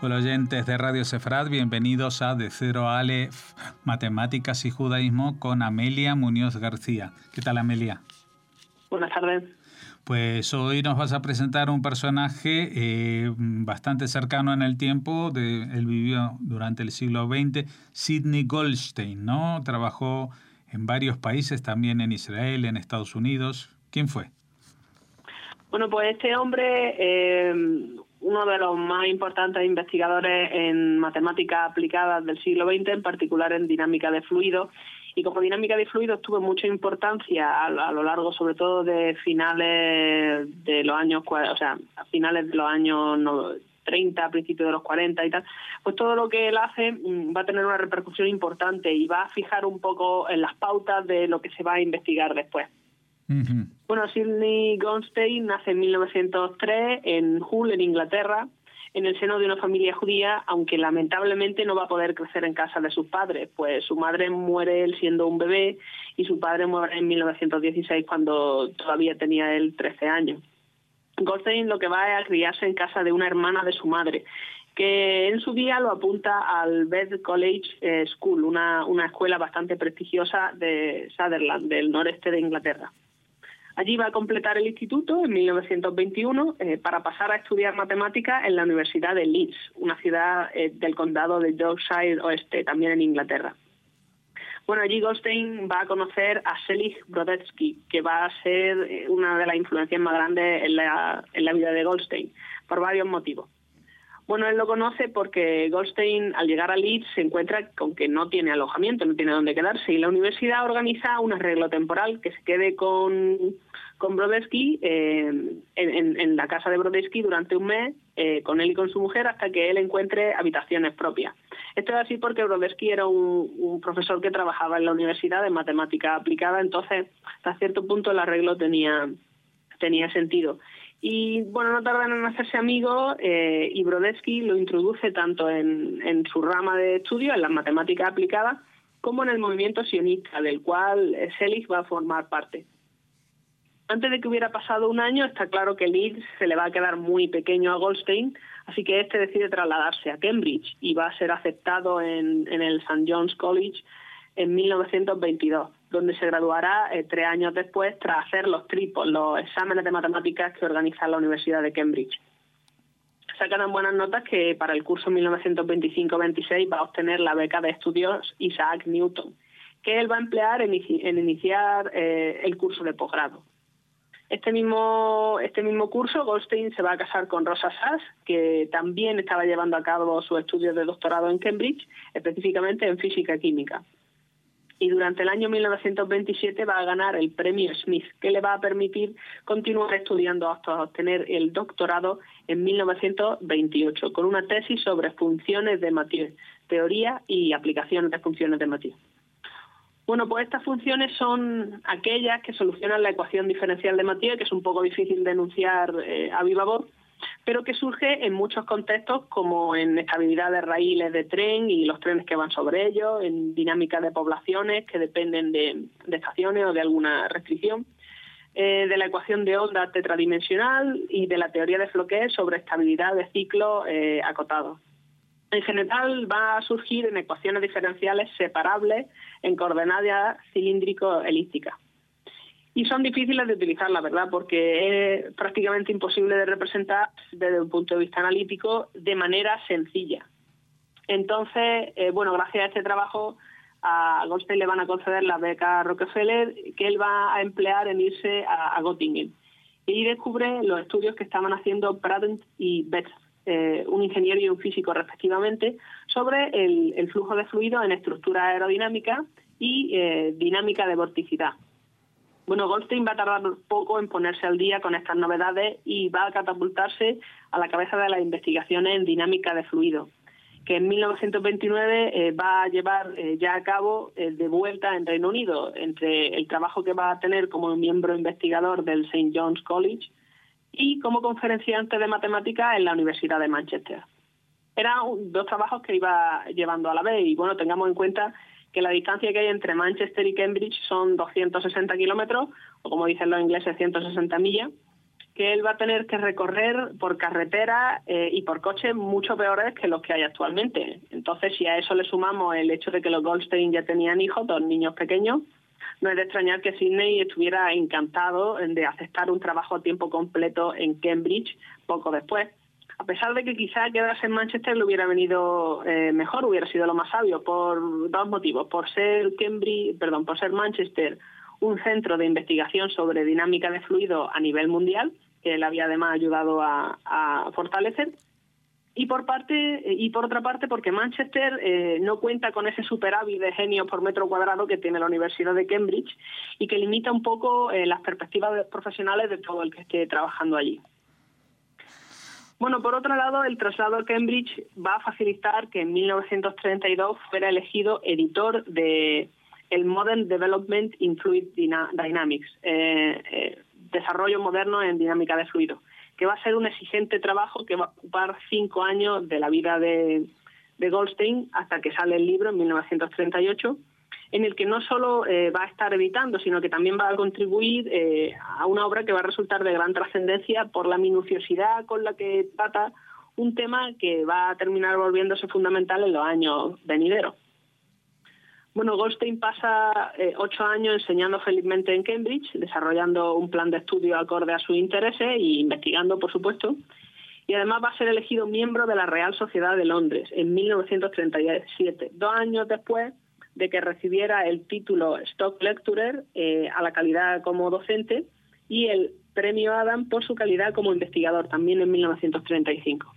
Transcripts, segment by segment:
Hola oyentes de Radio Sefrat, bienvenidos a De Cero a Aleph, Matemáticas y Judaísmo con Amelia Muñoz García. ¿Qué tal, Amelia? Buenas tardes. Pues hoy nos vas a presentar un personaje bastante cercano en el tiempo. Él vivió durante el siglo XX, Sidney Goldstein, ¿no? Trabajó en varios países, también en Israel, en Estados Unidos. ¿Quién fue? Bueno, pues este hombre, uno de los más importantes investigadores en matemáticas aplicadas del siglo XX, en particular en dinámica de fluidos. Y como dinámica de fluidos tuvo mucha importancia a lo largo, sobre todo de finales de los años, o sea, a finales de los años 30, principios de los 40 y tal, pues todo lo que él hace va a tener una repercusión importante y va a fijar un poco en las pautas de lo que se va a investigar después. Uh-huh. Bueno, Sidney Goldstein nace en 1903 en Hull, en Inglaterra, en el seno de una familia judía, aunque lamentablemente no va a poder crecer en casa de sus padres, pues su madre muere él siendo un bebé y su padre muere en 1916 cuando todavía tenía él 13 años. Goldstein lo que va es a criarse en casa de una hermana de su madre, que en su día lo apunta al Beth College School, una escuela bastante prestigiosa de Sutherland, del noreste de Inglaterra. Allí va a completar el instituto en 1921 para pasar a estudiar matemáticas en la Universidad de Leeds, una ciudad del condado de Yorkshire Oeste, también en Inglaterra. Bueno, allí Goldstein va a conocer a Selig Brodetsky, que va a ser una de las influencias más grandes en la vida de Goldstein, por varios motivos. Bueno, él lo conoce porque Goldstein, al llegar a Leeds, se encuentra con que no tiene alojamiento, no tiene dónde quedarse, y la universidad organiza un arreglo temporal que se quede con Brodetsky en la casa de Brodetsky durante un mes, con él y con su mujer, hasta que él encuentre habitaciones propias. Esto es así porque Brodetsky era un profesor que trabajaba en la universidad de matemática aplicada, entonces hasta cierto punto el arreglo tenía sentido. Y bueno, no tardan en hacerse amigos y Brodetsky lo introduce tanto en su rama de estudio, en las matemáticas aplicadas, como en el movimiento sionista, del cual Selig va a formar parte. Antes de que hubiera pasado un año, está claro que Leeds se le va a quedar muy pequeño a Goldstein, así que este decide trasladarse a Cambridge y va a ser aceptado en el St. John's College en 1922, donde se graduará 3 años después tras hacer los exámenes de matemáticas que organiza la Universidad de Cambridge. Saca tan buenas notas que para el curso 1925-26 va a obtener la beca de estudios Isaac Newton, que él va a emplear en iniciar el curso de posgrado. Este mismo curso, Goldstein se va a casar con Rosa Sachs, que también estaba llevando a cabo sus estudios de doctorado en Cambridge, específicamente en física química. Y durante el año 1927 va a ganar el premio Smith, que le va a permitir continuar estudiando hasta obtener el doctorado en 1928, con una tesis sobre funciones de Mathieu, teoría y aplicaciones de funciones de Mathieu. Bueno, pues estas funciones son aquellas que solucionan la ecuación diferencial de Mathieu, que es un poco difícil de enunciar a viva voz, pero que surge en muchos contextos, como en estabilidad de raíles de tren y los trenes que van sobre ellos, en dinámica de poblaciones que dependen de estaciones o de alguna restricción, de la ecuación de onda tetradimensional y de la teoría de Floquet sobre estabilidad de ciclos acotados. En general va a surgir en ecuaciones diferenciales separables en coordenadas cilíndrico-elípticas. Y son difíciles de utilizar, la verdad, porque es prácticamente imposible de representar desde un punto de vista analítico de manera sencilla. Entonces, gracias a este trabajo, a Goldstein le van a conceder la beca Rockefeller, que él va a emplear en irse a Göttingen. Y ahí descubre los estudios que estaban haciendo Pratt y Betz, un ingeniero y un físico respectivamente, sobre el flujo de fluidos en estructura aerodinámica y dinámica de vorticidad. Bueno, Goldstein va a tardar poco en ponerse al día con estas novedades y va a catapultarse a la cabeza de las investigaciones en dinámica de fluidos, que en 1929 va a llevar ya a cabo de vuelta en Reino Unido, entre el trabajo que va a tener como miembro investigador del St. John's College y como conferenciante de matemáticas en la Universidad de Manchester. Eran 2 trabajos que iba llevando a la vez y bueno, tengamos en cuenta que la distancia que hay entre Manchester y Cambridge son 260 kilómetros, o como dicen los ingleses, 160 millas, que él va a tener que recorrer por carreteras y por coches mucho peores que los que hay actualmente. Entonces, si a eso le sumamos el hecho de que los Goldstein ya tenían hijos, 2 niños pequeños, no es de extrañar que Sidney estuviera encantado de aceptar un trabajo a tiempo completo en Cambridge poco después. A pesar de que quizá quedarse en Manchester le hubiera venido mejor, hubiera sido lo más sabio, por 2 motivos. Por ser Manchester un centro de investigación sobre dinámica de fluido a nivel mundial, que él había además ayudado a fortalecer, y por otra parte porque Manchester no cuenta con ese superávit de genios por metro cuadrado que tiene la Universidad de Cambridge y que limita un poco las perspectivas profesionales de todo el que esté trabajando allí. Bueno, por otro lado, el traslado a Cambridge va a facilitar que en 1932 fuera elegido editor de el Modern Development in Fluid Dynamics, desarrollo moderno en dinámica de fluido, que va a ser un exigente trabajo que va a ocupar 5 años de la vida de Goldstein hasta que sale el libro en 1938, en el que no solo va a estar editando, sino que también va a contribuir a una obra que va a resultar de gran trascendencia por la minuciosidad con la que trata un tema que va a terminar volviéndose fundamental en los años venideros. Bueno, Goldstein pasa 8 años enseñando felizmente en Cambridge, desarrollando un plan de estudio acorde a sus intereses e investigando, por supuesto, y además va a ser elegido miembro de la Real Sociedad de Londres en 1937, 2 años después de que recibiera el título Stock Lecturer a la calidad como docente y el premio Adam por su calidad como investigador, también en 1935.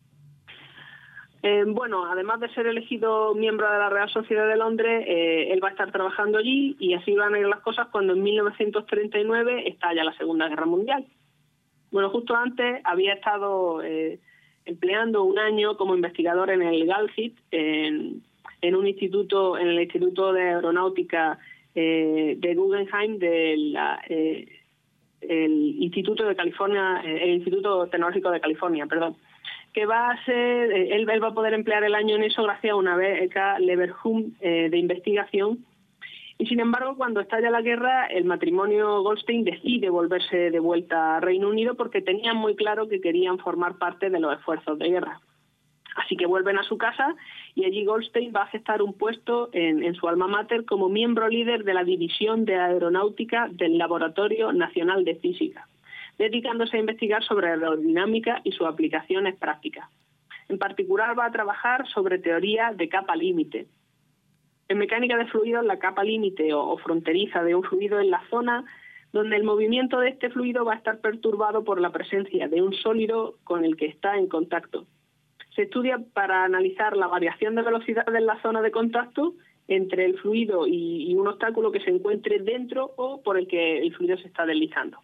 Bueno, además de ser elegido miembro de la Real Sociedad de Londres, él va a estar trabajando allí y así van a ir las cosas cuando en 1939 estalla la Segunda Guerra Mundial. Bueno, justo antes había estado empleando 1 año como investigador en el GALCIT, en el Instituto de Aeronáutica de Guggenheim, el Instituto Tecnológico de California, que va a ser, él va a poder emplear el año en eso gracias a una beca Leverhulme de investigación. Y sin embargo, cuando estalla la guerra, el matrimonio Goldstein decide volverse de vuelta a Reino Unido porque tenían muy claro que querían formar parte de los esfuerzos de guerra. Así que vuelven a su casa y allí Goldstein va a aceptar un puesto en su alma mater como miembro líder de la División de Aeronáutica del Laboratorio Nacional de Física, dedicándose a investigar sobre aerodinámica y sus aplicaciones prácticas. En particular va a trabajar sobre teoría de capa límite. En mecánica de fluidos, la capa límite o fronteriza de un fluido es la zona donde el movimiento de este fluido va a estar perturbado por la presencia de un sólido con el que está en contacto. Se estudia para analizar la variación de velocidad en la zona de contacto entre el fluido y un obstáculo que se encuentre dentro o por el que el fluido se está deslizando.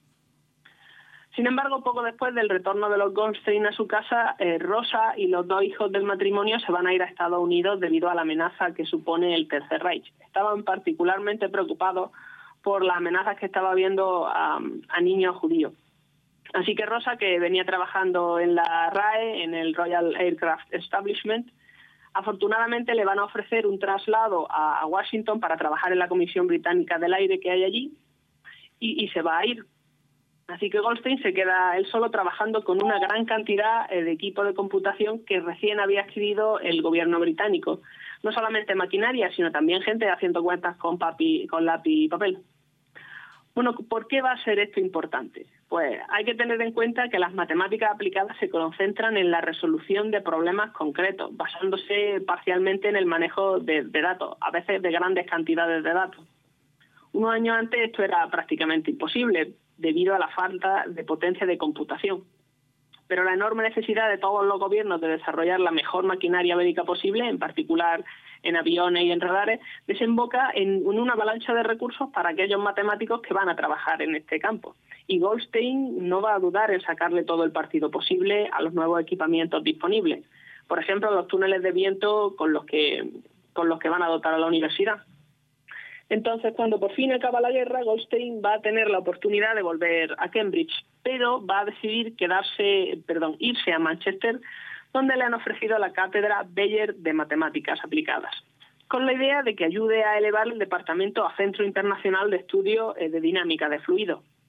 Sin embargo, poco después del retorno de los Goldstein a su casa, Rosa y los 2 hijos del matrimonio se van a ir a Estados Unidos debido a la amenaza que supone el Tercer Reich. Estaban particularmente preocupados por las amenazas que estaba habiendo a niños judíos. Así que Rosa, que venía trabajando en la RAE, en el Royal Aircraft Establishment, afortunadamente le van a ofrecer un traslado a Washington para trabajar en la Comisión Británica del Aire que hay allí y se va a ir. Así que Goldstein se queda él solo trabajando con una gran cantidad de equipo de computación que recién había adquirido el gobierno británico. No solamente maquinaria, sino también gente haciendo cuentas con lápiz y papel. Bueno, ¿por qué va a ser esto importante? Pues hay que tener en cuenta que las matemáticas aplicadas se concentran en la resolución de problemas concretos, basándose parcialmente en el manejo de datos, a veces de grandes cantidades de datos. Unos años antes esto era prácticamente imposible, debido a la falta de potencia de computación. Pero la enorme necesidad de todos los gobiernos de desarrollar la mejor maquinaria bélica posible, en particular en aviones y en radares, desemboca en una avalancha de recursos para aquellos matemáticos que van a trabajar en este campo. Y Goldstein no va a dudar en sacarle todo el partido posible a los nuevos equipamientos disponibles. Por ejemplo, los túneles de viento con los que van a dotar a la universidad. Entonces, cuando por fin acaba la guerra, Goldstein va a tener la oportunidad de volver a Cambridge, pero va a decidir irse a Manchester, donde le han ofrecido la cátedra Beyer de Matemáticas Aplicadas, con la idea de que ayude a elevar el departamento a Centro Internacional de Estudio de Dinámica de Fluidos.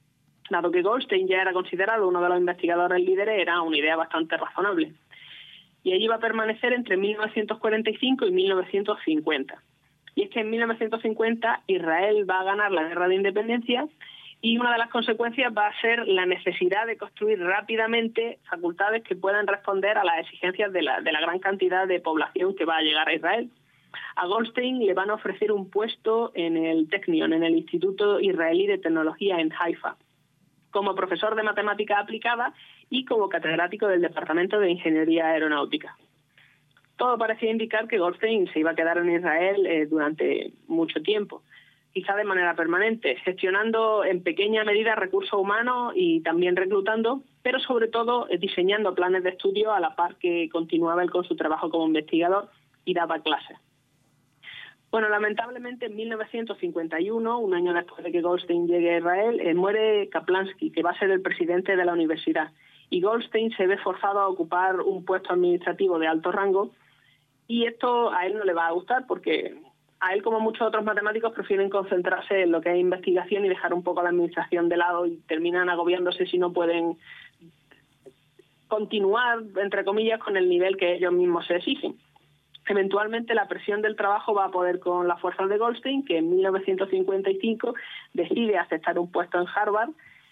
Dado que Goldstein ya era considerado uno de los investigadores líderes, era una idea bastante razonable. Y allí va a permanecer entre 1945 y 1950. Y es que en 1950 Israel va a ganar la guerra de independencia y una de las consecuencias va a ser la necesidad de construir rápidamente facultades que puedan responder a las exigencias de la gran cantidad de población que va a llegar a Israel. A Goldstein le van a ofrecer un puesto en el Technion, en el Instituto Israelí de Tecnología en Haifa, como profesor de matemática aplicada y como catedrático del Departamento de Ingeniería Aeronáutica. Todo parecía indicar que Goldstein se iba a quedar en Israel durante mucho tiempo, quizá de manera permanente, gestionando en pequeña medida recursos humanos y también reclutando, pero sobre todo diseñando planes de estudio a la par que continuaba él con su trabajo como investigador y daba clases. Bueno, lamentablemente en 1951, un año después de que Goldstein llegue a Israel, muere Kaplansky, que va a ser el presidente de la universidad, y Goldstein se ve forzado a ocupar un puesto administrativo de alto rango, y esto a él no le va a gustar porque a él, como muchos otros matemáticos, prefieren concentrarse en lo que es investigación y dejar un poco la administración de lado y terminan agobiándose si no pueden continuar, entre comillas, con el nivel que ellos mismos se exigen. Eventualmente la presión del trabajo va a poder con las fuerzas de Goldstein, que en 1955 decide aceptar un puesto en Harvard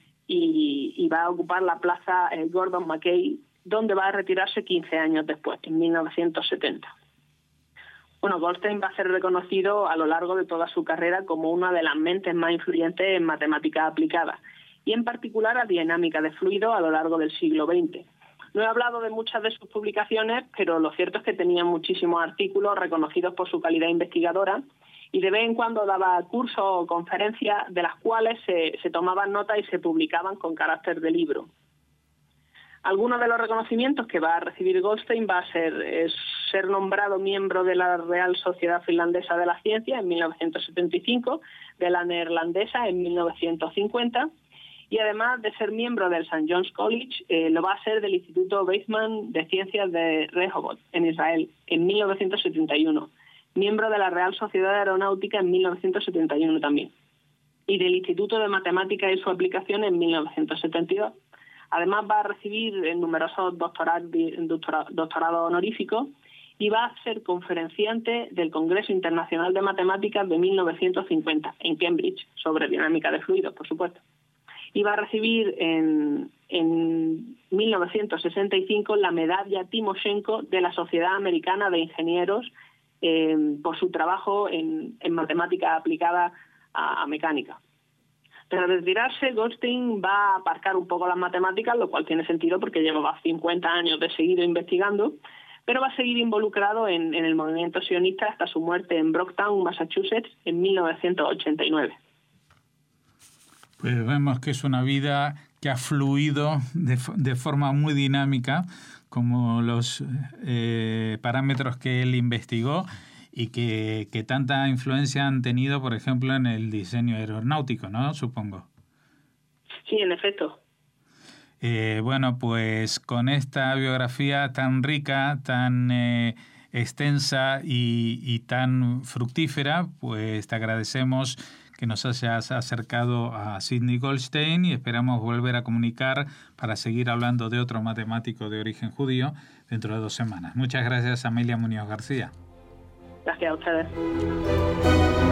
y va a ocupar la plaza Gordon Mackay, donde va a retirarse 15 años después, en 1970. Bueno, Goldstein va a ser reconocido a lo largo de toda su carrera como una de las mentes más influyentes en matemáticas aplicadas, y en particular a dinámica de fluidos a lo largo del siglo XX. No he hablado de muchas de sus publicaciones, pero lo cierto es que tenía muchísimos artículos reconocidos por su calidad investigadora y de vez en cuando daba cursos o conferencias de las cuales se tomaban notas y se publicaban con carácter de libro. Algunos de los reconocimientos que va a recibir Goldstein va a ser nombrado miembro de la Real Sociedad Finlandesa de la Ciencia en 1975, de la Neerlandesa en 1950, y además de ser miembro del St. John's College, lo va a ser del Instituto Weizmann de Ciencias de Rehovot, en Israel, en 1971, miembro de la Real Sociedad Aeronáutica en 1971 también, y del Instituto de Matemáticas y su aplicación en 1972. Además va a recibir numerosos doctorados honoríficos y va a ser conferenciante del Congreso Internacional de Matemáticas de 1950, en Cambridge, sobre dinámica de fluidos, por supuesto. Y va a recibir en 1965 la medalla Timoshenko de la Sociedad Americana de Ingenieros por su trabajo en matemática aplicada a mecánica. Tras retirarse, Goldstein va a aparcar un poco las matemáticas, lo cual tiene sentido porque llevaba 50 años de seguido investigando, pero va a seguir involucrado en el movimiento sionista hasta su muerte en Brocktown, Massachusetts, en 1989. Pues vemos que es una vida que ha fluido de forma muy dinámica, como los parámetros que él investigó y que tanta influencia han tenido, por ejemplo, en el diseño aeronáutico, ¿no? Supongo. Sí, en efecto. Bueno, pues con esta biografía tan rica, tan extensa y tan fructífera, pues te agradecemos que nos hayas acercado a Sidney Goldstein y esperamos volver a comunicar para seguir hablando de otro matemático de origen judío dentro de 2 semanas. Muchas gracias, Amelia Muñoz García. Gracias a ustedes.